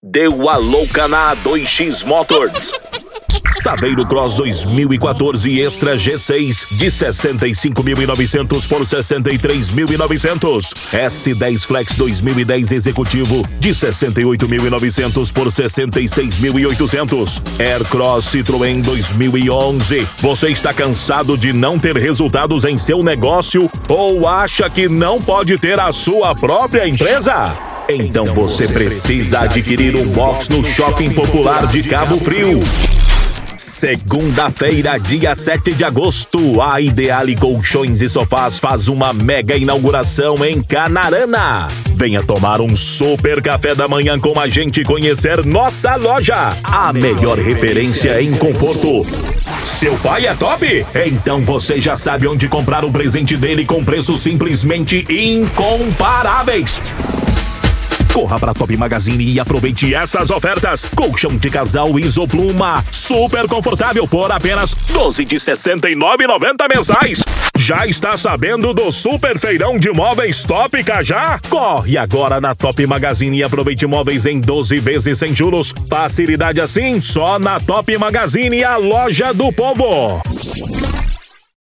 Deu a louca na A2X Motors. Saveiro Cross 2014 Extra G6 de 65.900 por 63.900. S10 Flex 2010 Executivo de 68.900 por 66.800. Aircross Citroën 2011. Você está cansado de não ter resultados em seu negócio ou acha que não pode ter a sua própria empresa? Então você precisa adquirir um box no Shopping Popular de Cabo Frio. Segunda-feira, dia 7 de agosto, a Ideale Colchões e Sofás faz uma mega inauguração em Canarana. Venha tomar um super café da manhã com a gente e conhecer nossa loja, a melhor referência em conforto. Seu pai é top? Então você já sabe onde comprar o presente dele com preços simplesmente incomparáveis. Corra para Top Magazine e aproveite essas ofertas. Colchão de casal Isopluma, super confortável por apenas R$12 de R$ 69,90 mensais. Já está sabendo do super feirão de móveis Top Cajá? Corre agora na Top Magazine e aproveite móveis em 12 vezes sem juros. Facilidade assim só na Top Magazine, a loja do povo.